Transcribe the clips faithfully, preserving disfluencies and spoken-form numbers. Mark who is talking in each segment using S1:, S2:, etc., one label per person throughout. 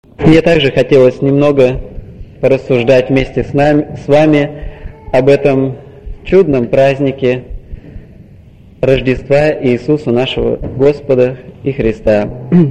S1: Мне также хотелось немного порассуждать вместе с, нами, с вами об этом чудном празднике Рождества Иисуса нашего Господа и Христа.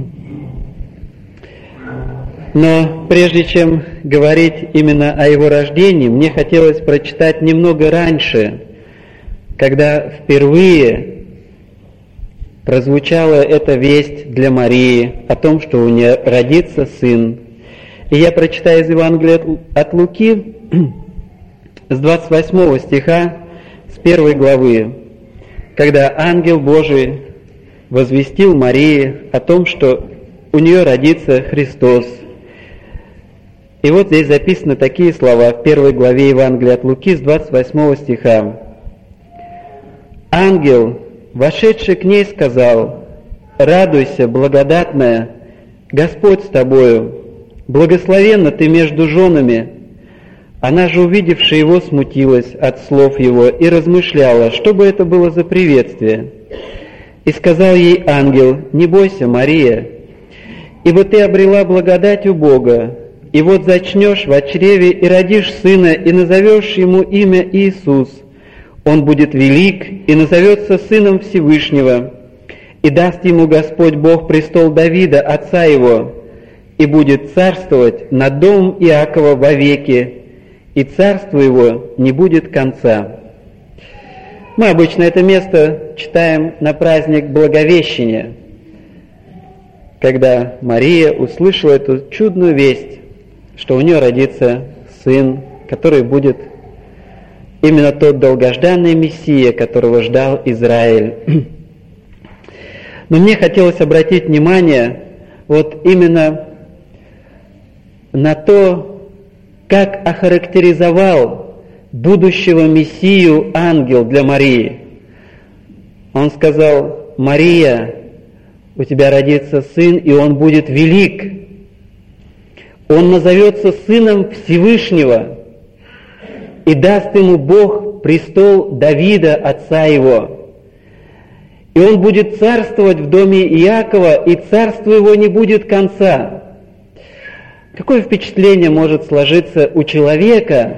S1: Но прежде чем говорить именно о Его рождении, мне хотелось прочитать немного раньше, когда впервые прозвучала эта весть для Марии о том, что у нее родится сын. И я прочитаю из Евангелия от Луки с двадцать восьмого стиха, с первой главы, когда ангел Божий возвестил Марии о том, что у нее родится Христос. И вот здесь записаны такие слова в первой главе Евангелия от Луки с двадцать восьмого стиха. «Ангел, вошедший к ней, сказал: „Радуйся, благодатная, Господь с тобою, благословенна ты между женами“. Она же, увидевши его, смутилась от слов его и размышляла, что бы это было за приветствие. И сказал ей ангел: „Не бойся, Мария, ибо ты обрела благодать у Бога, и вот зачнешь в чреве и родишь сына, и назовешь ему имя Иисус. Он будет велик и назовется Сыном Всевышнего, и даст ему Господь Бог престол Давида, отца его, и будет царствовать над домом Иакова вовеки, и царство его не будет конца“». Мы обычно это место читаем на праздник Благовещения, когда Мария услышала эту чудную весть, что у нее родится сын, который будет именно тот долгожданный Мессия, которого ждал Израиль. Но мне хотелось обратить внимание вот именно на то, как охарактеризовал будущего Мессию ангел для Марии. Он сказал: «Мария, у тебя родится сын, и он будет велик. Он назовется Сыном Всевышнего, и даст ему Бог престол Давида, отца его. И он будет царствовать в доме Иакова, и царство его не будет конца». Какое впечатление может сложиться у человека,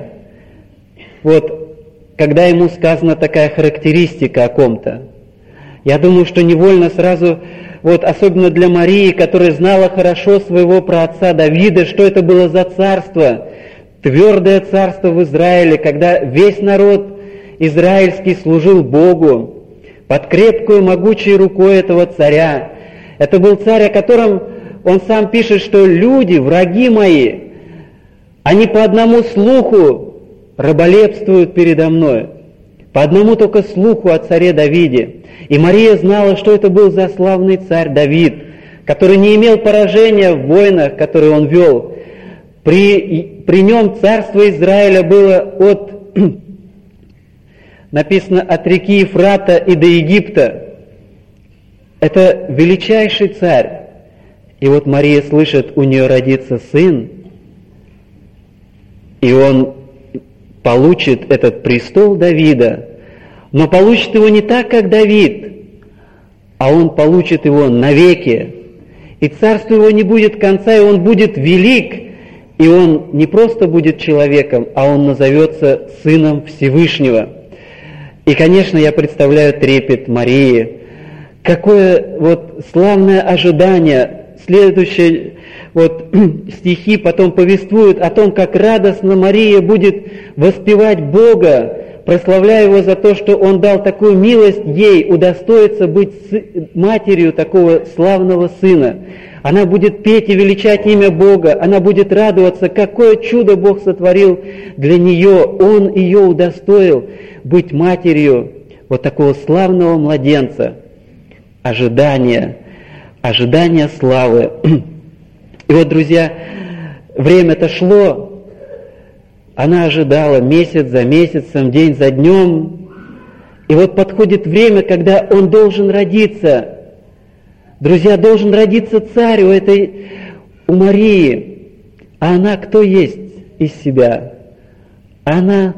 S1: вот, когда ему сказана такая характеристика о ком-то? Я думаю, что невольно сразу, вот, особенно для Марии, которая знала хорошо своего праотца Давида, что это было за царство, твердое царство в Израиле, когда весь народ израильский служил Богу под крепкую, могучей рукой этого царя. Это был царь, о котором он сам пишет, что люди, враги мои, они по одному слуху раболепствуют передо мной, по одному только слуху о царе Давиде. И Мария знала, что это был за славный царь Давид, который не имел поражения в войнах, которые он вел. При, при нем царство Израиля было от, написано, от реки Ефрата и до Египта. Это величайший царь. И вот Мария слышит, у нее родится сын, и он получит этот престол Давида, но получит его не так, как Давид, а он получит его навеки, и царство его не будет конца, и он будет велик, и он не просто будет человеком, а он назовется Сыном Всевышнего. И, конечно, я представляю трепет Марии, какое вот славное ожидание. Следующие вот стихи потом повествуют о том, как радостно Мария будет воспевать Бога, прославляя Его за то, что Он дал такую милость ей, удостоиться быть матерью такого славного сына. Она будет петь и величать имя Бога, она будет радоваться, какое чудо Бог сотворил для нее. Он ее удостоил быть матерью вот такого славного младенца. Ожидание. Ожидание славы. И вот, друзья, время-то шло, она ожидала месяц за месяцем, день за днем, и вот подходит время, когда он должен родиться. Друзья, должен родиться царь у этой, у Марии. А она кто есть из себя? Она,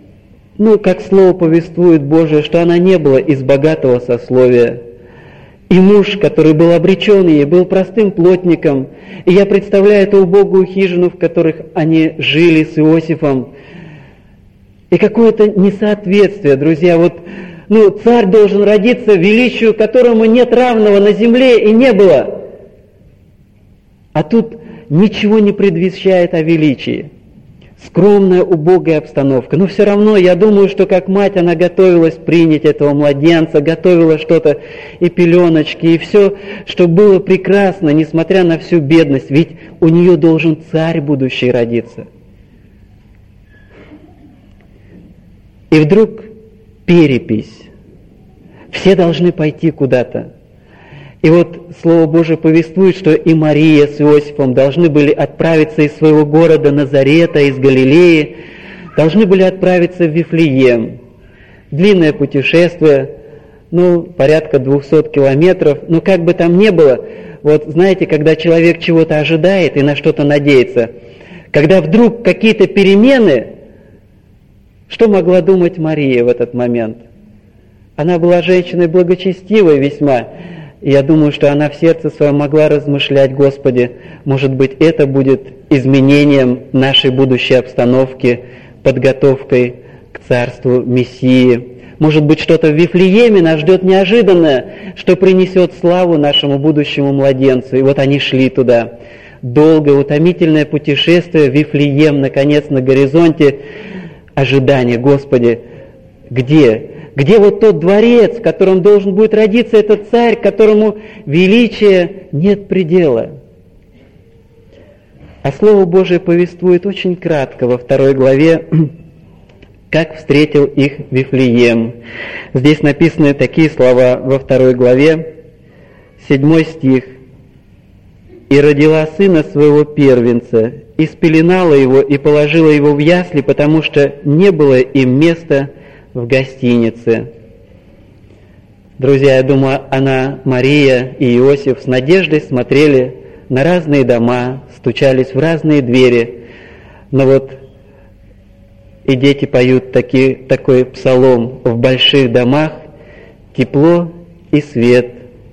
S1: ну, как слово повествует Божие, что она не была из богатого сословия. И муж, который был обречен ей, был простым плотником. И я представляю эту убогую хижину, в которых они жили с Иосифом. И какое-то несоответствие, друзья. Вот, ну, царь должен родиться, величию которому нет равного на земле и не было. А тут ничего не предвещает о величии. Скромная, убогая обстановка. Но все равно, я думаю, что как мать она готовилась принять этого младенца, готовила что-то, и пеленочки, и все, что было прекрасно, несмотря на всю бедность. Ведь у нее должен царь будущий родиться. И вдруг перепись. Все должны пойти куда-то. И вот Слово Божие повествует, что и Мария с Иосифом должны были отправиться из своего города Назарета, из Галилеи, должны были отправиться в Вифлеем. Длинное путешествие, ну, порядка двухсот километров, но как бы там ни было, вот знаете, когда человек чего-то ожидает и на что-то надеется, когда вдруг какие-то перемены, что могла думать Мария в этот момент? Она была женщиной благочестивой весьма. Я думаю, что она в сердце своем могла размышлять: Господи, может быть, это будет изменением нашей будущей обстановки, подготовкой к царству Мессии. Может быть, что-то в Вифлееме нас ждет неожиданное, что принесет славу нашему будущему младенцу. И вот они шли туда. Долгое, утомительное путешествие в Вифлеем, наконец, на горизонте ожидания. Господи, где? Где вот тот дворец, в котором должен будет родиться этот царь, которому величия нет предела? А Слово Божие повествует очень кратко во второй главе, как встретил их Вифлеем. Здесь написаны такие слова во второй главе, седьмой стих. «И родила сына своего первенца, и спеленала его, и положила его в ясли, потому что не было им места в гостинице». Друзья, я думаю, она, Мария и Иосиф с надеждой смотрели на разные дома, стучались в разные двери. Но вот и дети поют таки, такой псалом: «В больших домах тепло и свет».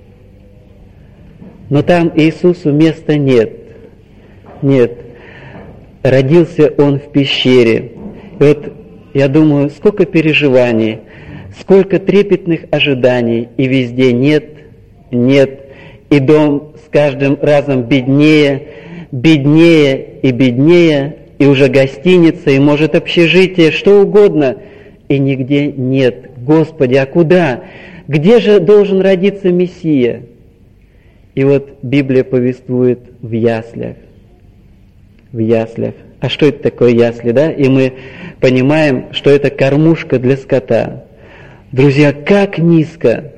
S1: Но там Иисусу места нет. Нет. Родился Он в пещере. И вот я думаю, сколько переживаний, сколько трепетных ожиданий, и везде нет, нет, и дом с каждым разом беднее, беднее и беднее, и уже гостиница, и, может, общежитие, что угодно, и нигде нет. Господи, а куда? Где же должен родиться Мессия? И вот Библия повествует: в яслях, в яслях. А что это такое ясли, да? И мы понимаем, что это кормушка для скота. Друзья, как низко,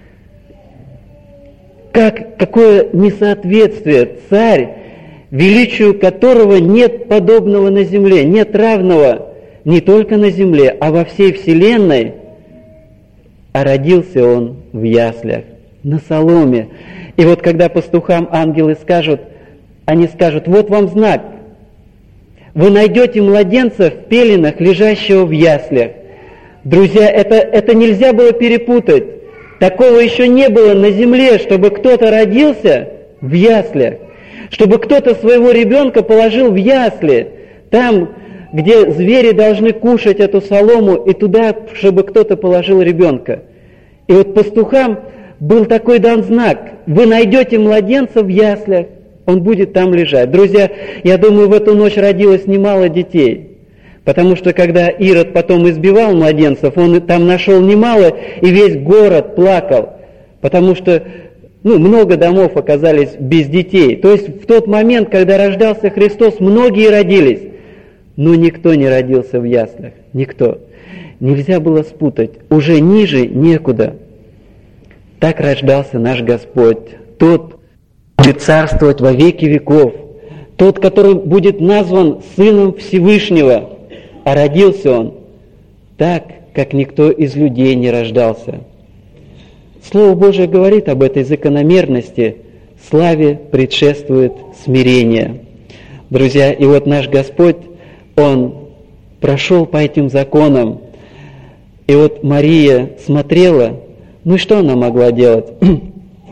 S1: как, какое несоответствие! Царь, величию которого нет подобного на земле, нет равного не только на земле, а во всей вселенной, а родился он в яслях, на соломе. И вот когда пастухам ангелы скажут, они скажут: вот вам знак, вы найдете младенца в пеленах, лежащего в яслях. Друзья, это, это нельзя было перепутать. Такого еще не было на земле, чтобы кто-то родился в яслях, чтобы кто-то своего ребенка положил в ясли, там, где звери должны кушать эту солому, и туда, чтобы кто-то положил ребенка. И вот пастухам был такой дан знак: вы найдете младенца в яслях, он будет там лежать. Друзья, я думаю, в эту ночь родилось немало детей, потому что когда Ирод потом избивал младенцев, он там нашел немало, и весь город плакал, потому что ну, много домов оказались без детей. То есть в тот момент, когда рождался Христос, многие родились, но никто не родился в яслях, никто. Нельзя было спутать, уже ниже некуда. Так рождался наш Господь, тот, будет царствовать во веки веков, тот, который будет назван Сыном Всевышнего, а родился Он так, как никто из людей не рождался. Слово Божие говорит об этой закономерности: славе предшествует смирение. Друзья, и вот наш Господь, Он прошел по этим законам, и вот Мария смотрела, ну и что она могла делать?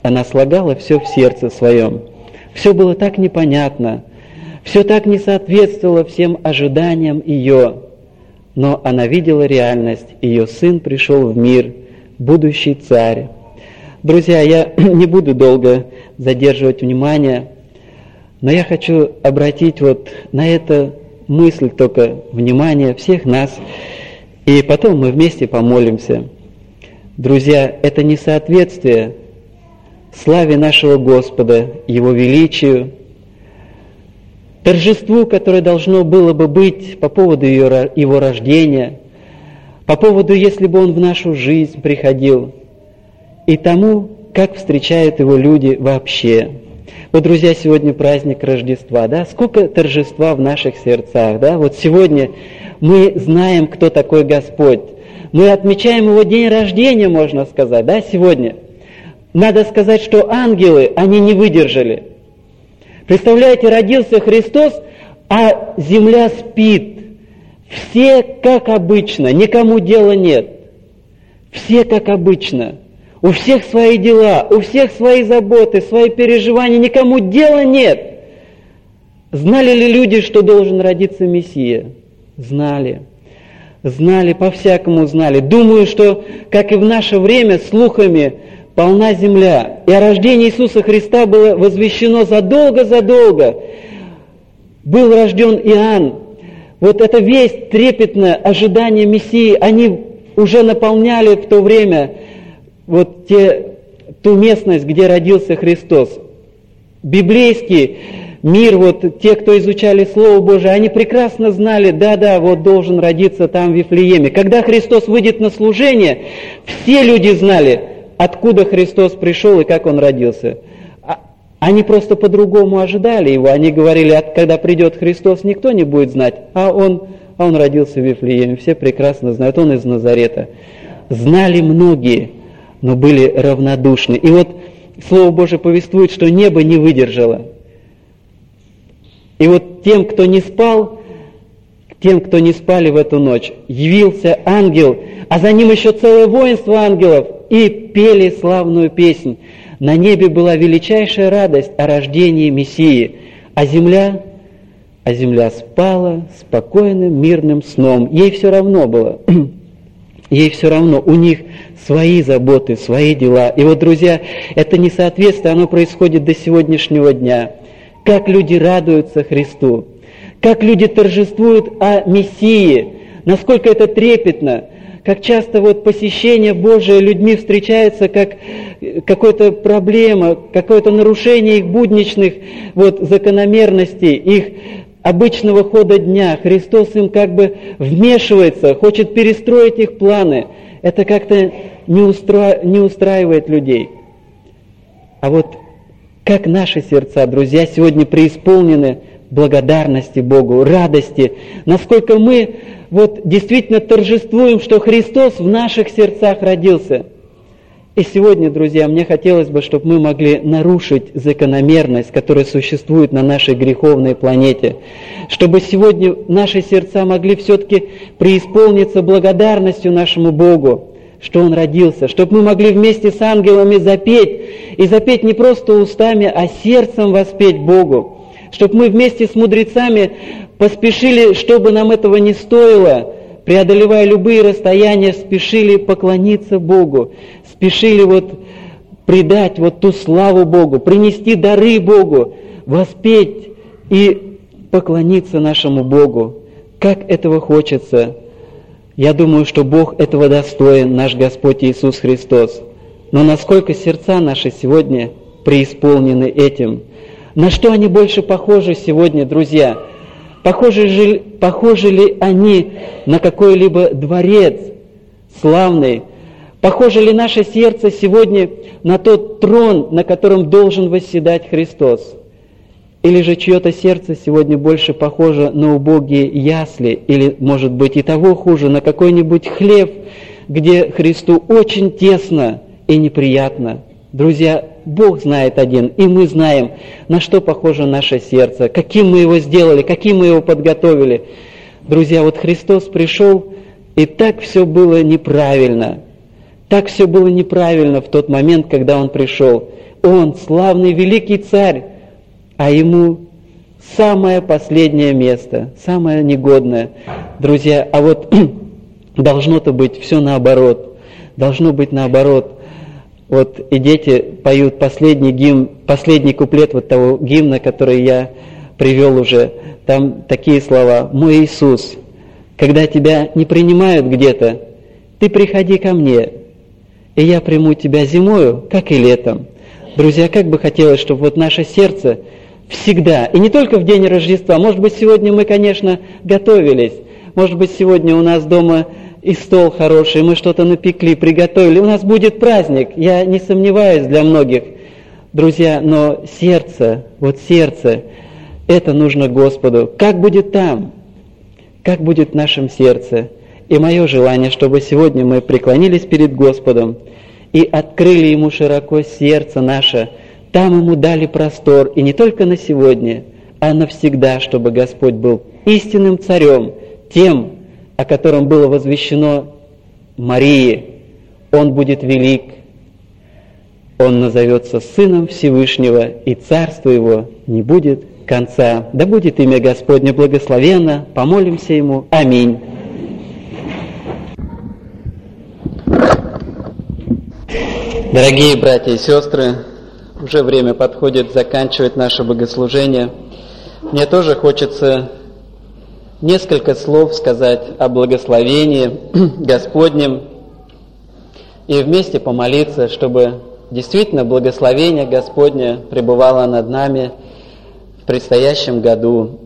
S1: она слагала все в сердце своем. Все было так непонятно, все так не соответствовало всем ожиданиям ее. Но она видела реальность, ее сын пришел в мир, будущий царь. Друзья, я не буду долго задерживать внимание, но я хочу обратить вот на эту мысль только внимание всех нас, и потом мы вместе помолимся. Друзья, это несоответствие славе нашего Господа, Его величию, торжеству, которое должно было бы быть по поводу Его рождения, по поводу, если бы Он в нашу жизнь приходил, и тому, как встречают Его люди вообще. Вот, друзья, сегодня праздник Рождества, да? Сколько торжества в наших сердцах, да? Вот сегодня мы знаем, кто такой Господь. Мы отмечаем Его день рождения, можно сказать, да, сегодня. Надо сказать, что ангелы, они не выдержали. Представляете, родился Христос, а земля спит. Все как обычно, никому дела нет. Все как обычно. У всех свои дела, у всех свои заботы, свои переживания, никому дела нет. Знали ли люди, что должен родиться Мессия? Знали. Знали, по-всякому знали. Думаю, что, как и в наше время, слухами полна земля. И о рождении Иисуса Христа было возвещено задолго-задолго. Был рожден Иоанн. Вот это весть, трепетное ожидание Мессии, они уже наполняли в то время вот те, ту местность, где родился Христос. Библейский мир, вот те, кто изучали Слово Божие, они прекрасно знали, да-да, вот должен родиться там в Вифлееме. Когда Христос выйдет на служение, все люди знали, откуда Христос пришел и как Он родился. Они просто по-другому ожидали Его. Они говорили, когда придет Христос, никто не будет знать, а Он, а он родился в Вифлееме. Все прекрасно знают, Он из Назарета. Знали многие, но были равнодушны. И вот Слово Божие повествует, что небо не выдержало. И вот тем, кто не спал, тем, кто не спали в эту ночь, явился ангел, а за ним еще целое воинство ангелов, и пели славную песнь. На небе была величайшая радость о рождении Мессии, а земля, а земля спала спокойным, мирным сном. Ей все равно было. Ей все равно, у них свои заботы, свои дела. И вот, друзья, это несоответствие, оно происходит до сегодняшнего дня. Как люди радуются Христу, как люди торжествуют о Мессии, насколько это трепетно, как часто вот посещение Божие людьми встречается как какая-то проблема, какое-то нарушение их будничных вот, закономерностей, их обычного хода дня. Христос им как бы вмешивается, хочет перестроить их планы. Это как-то не, устра... не устраивает людей. А вот как наши сердца, друзья, сегодня преисполнены благодарности Богу, радости, насколько мы вот действительно торжествуем, что Христос в наших сердцах родился. И сегодня, друзья, мне хотелось бы, чтобы мы могли нарушить закономерность, которая существует на нашей греховной планете, чтобы сегодня наши сердца могли все-таки преисполниться благодарностью нашему Богу, что Он родился, чтобы мы могли вместе с ангелами запеть, и запеть не просто устами, а сердцем воспеть Богу, чтобы мы вместе с мудрецами поспешили, чтобы нам этого не стоило, преодолевая любые расстояния, спешили поклониться Богу, спешили вот предать вот ту славу Богу, принести дары Богу, воспеть и поклониться нашему Богу. Как этого хочется! Я думаю, что Бог этого достоин, наш Господь Иисус Христос. Но насколько сердца наши сегодня преисполнены этим? На что они больше похожи сегодня, друзья? Похожи, же, похожи ли они на какой-либо дворец славный? Похоже ли наше сердце сегодня на тот трон, на котором должен восседать Христос? Или же чье-то сердце сегодня больше похоже на убогие ясли, или, может быть, и того хуже, на какой-нибудь хлев, где Христу очень тесно и неприятно? Друзья, Бог знает один, и мы знаем, на что похоже наше сердце, каким мы его сделали, каким мы его подготовили. Друзья, вот Христос пришел, и так все было неправильно. Так все было неправильно в тот момент, когда Он пришел. Он славный великий царь, а ему самое последнее место, самое негодное. Друзья, а вот должно-то быть все наоборот. Должно быть наоборот. Вот и дети поют последний гимн, последний куплет вот того гимна, который я привел уже. Там такие слова: «Мой Иисус, когда тебя не принимают где-то, ты приходи ко мне, и я приму тебя зимою, как и летом». Друзья, как бы хотелось, чтобы вот наше сердце всегда, и не только в день Рождества, может быть, сегодня мы, конечно, готовились, может быть, сегодня у нас дома и стол хороший, мы что-то напекли, приготовили, у нас будет праздник, я не сомневаюсь, для многих. Друзья, но сердце, вот сердце, это нужно Господу. Как будет там? Как будет в нашем сердце? И мое желание, чтобы сегодня мы преклонились перед Господом и открыли Ему широко сердце наше, там Ему дали простор, и не только на сегодня, а навсегда, чтобы Господь был истинным царем, тем, о котором было возвещено Марии. Он будет велик, Он назовется Сыном Всевышнего, и царство Его не будет конца. Да будет имя Господне благословенно, помолимся Ему. Аминь. Дорогие братья и сестры, уже время подходит заканчивать наше богослужение. Мне тоже хочется несколько слов сказать о благословении Господнем и вместе помолиться, чтобы действительно благословение Господне пребывало над нами в предстоящем году.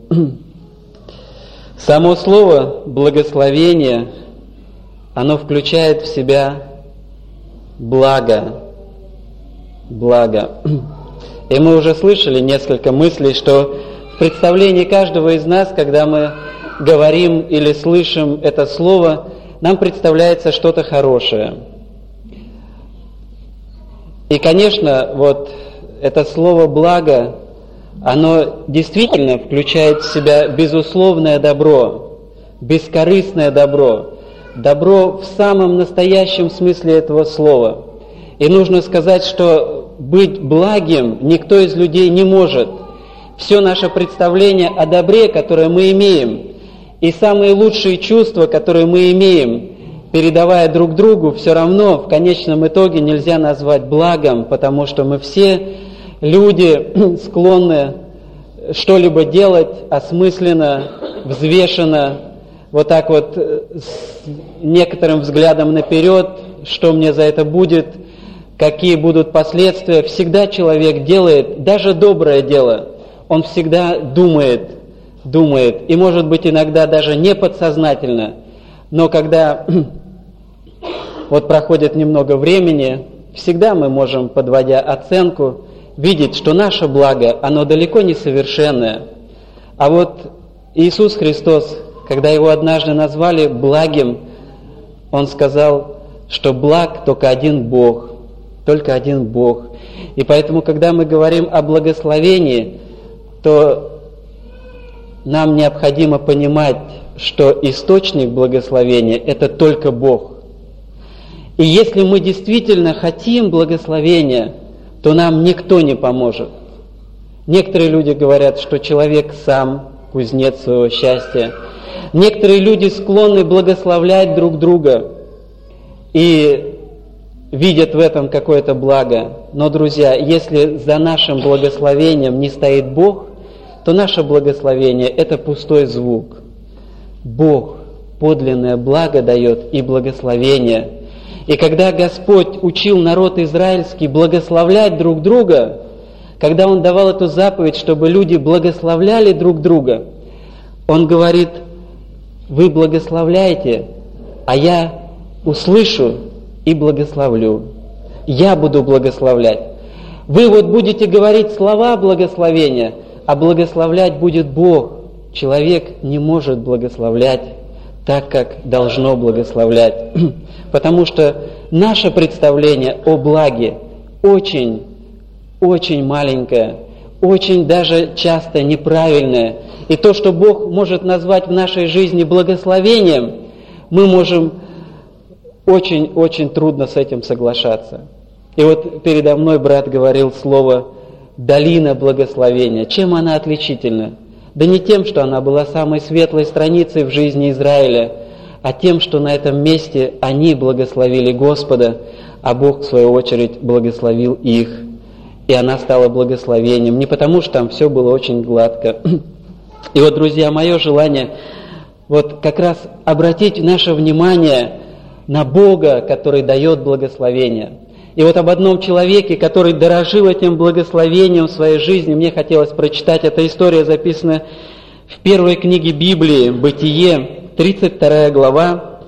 S1: Само слово «благословение», оно включает в себя благо, благо. И мы уже слышали несколько мыслей, что в представлении каждого из нас, когда мы говорим или слышим это слово, нам представляется что-то хорошее. И, конечно, вот это слово «благо», оно действительно включает в себя безусловное добро, бескорыстное добро, добро в самом настоящем смысле этого слова. И нужно сказать, что быть благим никто из людей не может. Все наше представление о добре, которое мы имеем, и самые лучшие чувства, которые мы имеем, передавая друг другу, все равно в конечном итоге нельзя назвать благом, потому что мы все люди склонны что-либо делать осмысленно, взвешенно, вот так вот с некоторым взглядом наперед, что мне за это будет, какие будут последствия. Всегда человек делает, даже доброе дело, он всегда думает, думает, и может быть иногда даже не подсознательно, но когда вот проходит немного времени, всегда мы можем, подводя оценку, видеть, что наше благо, оно далеко не совершенное. А вот Иисус Христос, когда Его однажды назвали благим, Он сказал, что благ только один Бог, только один Бог. И поэтому, когда мы говорим о благословении, то нам необходимо понимать, что источник благословения – это только Бог. И если мы действительно хотим благословения, то нам никто не поможет. Некоторые люди говорят, что человек сам кузнец своего счастья. Некоторые люди склонны благословлять друг друга и видят в этом какое-то благо. Но, друзья, если за нашим благословением не стоит Бог, то наше благословение – это пустой звук. Бог подлинное благо дает и благословение. И когда Господь учил народ израильский благословлять друг друга, когда Он давал эту заповедь, чтобы люди благословляли друг друга, Он говорит: вы благословляете, а я услышу и благословлю. Я буду благословлять. Вы вот будете говорить слова благословения, а благословлять будет Бог. Человек не может благословлять так, как должно благословлять. Потому что наше представление о благе очень, очень маленькое, очень даже часто неправильное. И то, что Бог может назвать в нашей жизни благословением, мы можем очень-очень трудно с этим соглашаться. И вот передо мной брат говорил слово «долина благословения». Чем она отличительна? Да не тем, что она была самой светлой страницей в жизни Израиля, а тем, что на этом месте они благословили Господа, а Бог, в свою очередь, благословил их. И она стала благословением. Не потому, что там все было очень гладко. И вот, друзья, мое желание вот как раз обратить наше внимание на Бога, который дает благословение. И вот об одном человеке, который дорожил этим благословением в своей жизни, мне хотелось прочитать. Эта история записана в первой книге Библии, «Бытие», тридцать вторая глава.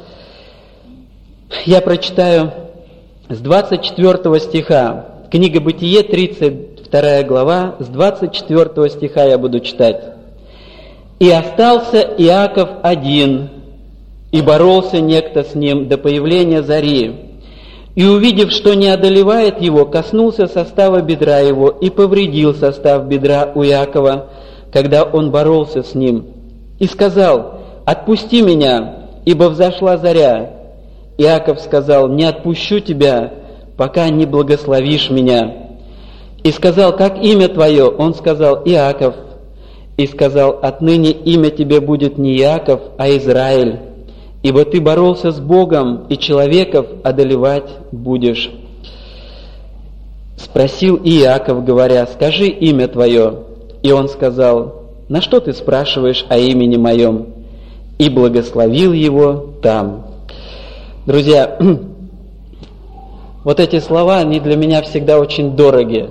S1: Я прочитаю с двадцать четвёртого стиха. Книга «Бытие», тридцать вторая глава, с двадцать четвёртого стиха я буду читать. «И остался Иаков один, и боролся некто с ним до появления зари. И, увидев, что не одолевает его, коснулся состава бедра его и повредил состав бедра у Иакова, когда он боролся с ним. И сказал: «Отпусти меня, ибо взошла заря». Иаков сказал: «Не отпущу тебя, пока не благословишь меня». И сказал: «Как имя твое?» Он сказал: «Иаков». И сказал: «Отныне имя тебе будет не Иаков, а Израиль, ибо ты боролся с Богом, и человеков одолевать будешь». Спросил Иаков, говоря: «Скажи имя твое». И он сказал: «На что ты спрашиваешь о имени моем?» И благословил его там. Друзья, вот эти слова, они для меня всегда очень дороги.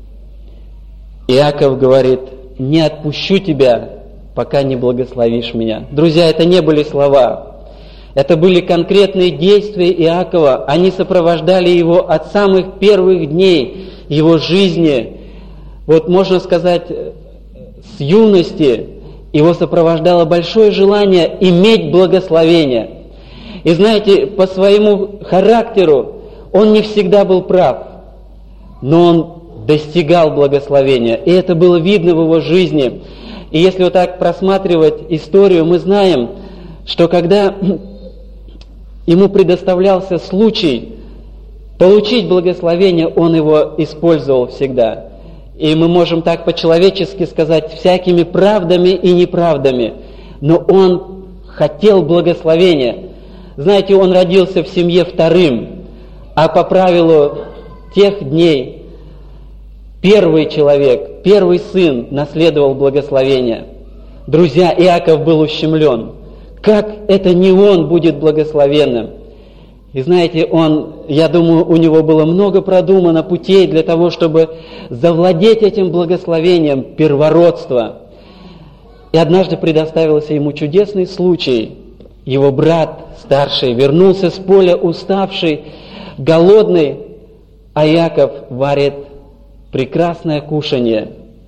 S1: Иаков говорит: «Не отпущу тебя, пока не благословишь меня». Друзья, это не были слова. Это были конкретные действия Иакова. Они сопровождали его от самых первых дней его жизни. Вот можно сказать, с юности его сопровождало большое желание иметь благословение. И знаете, по своему характеру он не всегда был прав, но он достигал благословения. И это было видно в его жизни. И если вот так просматривать историю, мы знаем, что когда ему предоставлялся случай получить благословение, он его использовал всегда. И мы можем так по-человечески сказать, всякими правдами и неправдами. Но он хотел благословения. Знаете, он родился в семье вторым, а по правилу тех дней первый человек, первый сын наследовал благословение. Друзья, Иаков был ущемлен. Как это не он будет благословенным? И знаете, он, я думаю, у него было много продумано путей для того, чтобы завладеть этим благословением первородства. И однажды предоставился ему чудесный случай. Его брат старший вернулся с поля уставший, голодный, а Иаков варит прекрасное кушанье.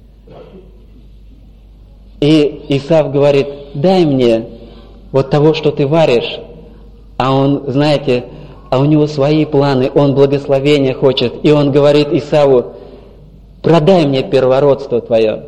S1: И Исав говорит: «Дай мне вот того, что ты варишь». А он, знаете, а у него свои планы, он благословения хочет. И он говорит Исаву: «Продай мне первородство твое».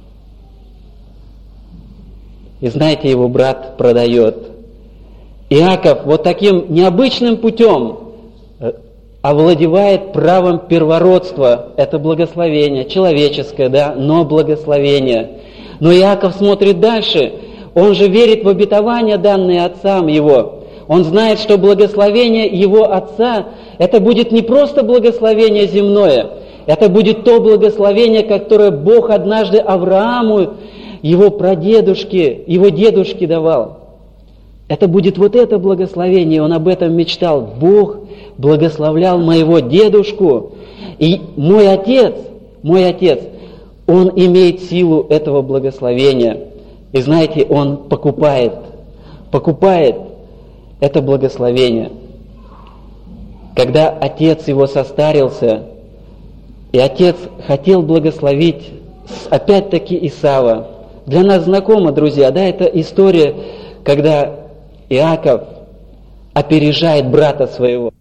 S1: И знаете, его брат продает. Иаков вот таким необычным путем овладевает правом первородства. Это благословение, человеческое, да, но благословение. Но Иаков смотрит дальше. Он же верит в обетования, данные отцам его. Он знает, что благословение его отца, это будет не просто благословение земное, это будет то благословение, которое Бог однажды Аврааму, его прадедушке, его дедушке давал. Это будет вот это благословение, он об этом мечтал. Бог благословлял моего дедушку, и мой отец, мой отец, он имеет силу этого благословения. И знаете, он покупает, покупает это благословение. Когда отец его состарился, и отец хотел благословить опять-таки Исава. Для нас знакома, друзья, да, это история, когда Иаков опережает брата своего.